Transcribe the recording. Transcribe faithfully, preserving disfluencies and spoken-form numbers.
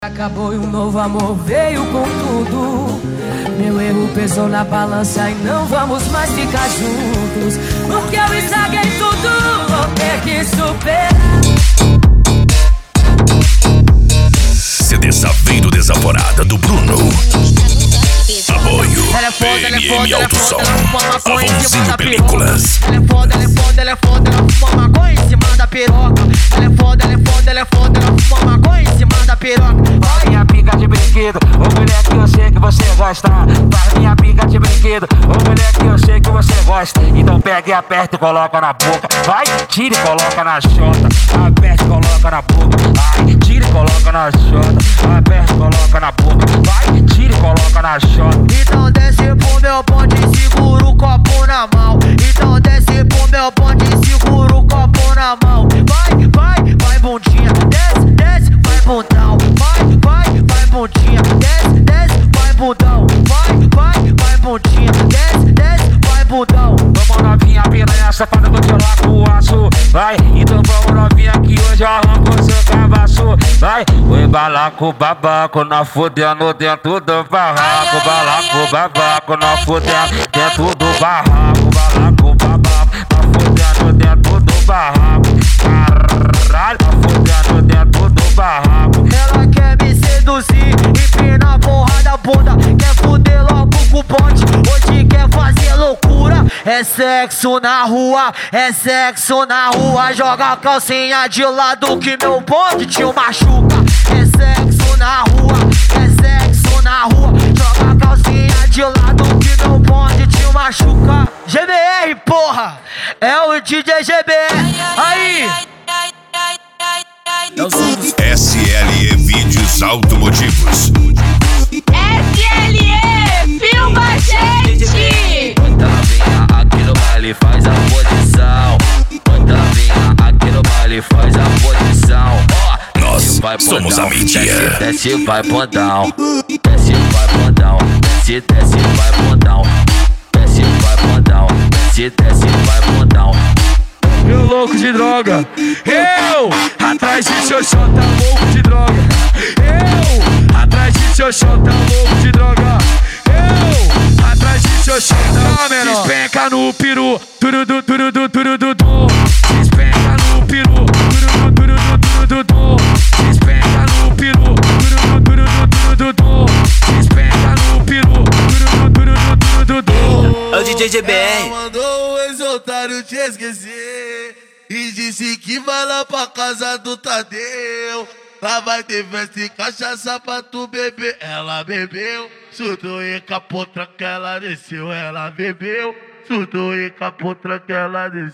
Acabou e um novo amor veio com tudo. Meu erro pesou na balança e não vamos mais ficar juntos, porque eu estraguei tudo, vou ter que superar. C D Saveiro Desaforada do Bruno. Apoio P M M Autosom, Avonzinho Películas. Ela é foda, ela é foda, ela é foda, ela fuma maconha em cima da piroca. Ela é foda, ela é foda, ela é foda, ela fuma maconha em cima da piroca. Faz minha pica de brinquedo, ô mulher que eu sei que você gosta. Faz minha pica de brinquedo, ô mulher que eu sei que você gosta. Então pega e aperta e coloca na boca. Vai, tira e coloca na chota. Aperta e coloca na boca. Vai, tira e coloca na chota. Aperta e coloca na boca. Vai, tira e coloca na chota. Então desce pro meu bonde e segura o copo na mão. Então desce pro meu bonde e segura o copo na mão. Vai, vai, vai bundinha, desce, desce, vai bundão. Vai, vai, vai bundinha, desce, desce, vai bundão. Vai, vai, vai bundinha, desce, desce, vai bundão. Vamos novinha, piranha, safada, vou te lá com o aço. Vai, então vamos novinha que hoje eu arranco seu cavaço. Vai, oi balaco, babaco, nós fudendo dentro do barraco. Balaco, babaco, nós fudendo dentro do barraco. Balaco, babaco, nós fudendo dentro do barraco. Caralho, nós fudendo dentro do barraco. Ela quer me seduzir, empina a porra da bunda. Quer fuder logo com o bonde, hoje quer fazer loucura. É sexo na rua, é sexo na rua. Joga a calcinha de lado que meu bonde te machuca. É sexo na rua, é sexo na rua. Joga a calcinha de lado que meu bonde te machuca. G B R, porra, é o D J G B R. Aí! S L E Vídeos Automotivos. S L E, filma a gente! Muita vinha aqui no baile, faz a posição. Muita vinha aqui no baile, faz a posição. Ó, Nós vai somos a mídia. Desce, desce, vai bondão. Desce, vai bondão. Desce, desce, vai bondão. Desce, vai bondão. Desce, desce, vai bondão. Meu louco de droga, eu atrás de xoxó, tá louco de droga. Eu atrás de xoxó, tá louco de droga. Eu atrás de xoxó, tá menor. Despenca no peru, turudu, turudu, turudu, despenca no peru, turudu, turudu, turudu, despenca no peru, turudu, turudu, turudu, despenca no peru, turudu, turudu, turudu. É o D J G B R. Mandou o ex-otário te esquecer e disse que vai lá pra casa do Tadeu. Lá vai ter festa e cachaça pra tu beber. Ela bebeu, surtou e capou, tranca, ela desceu. Ela bebeu, surtou e capou, tranca, ela desceu.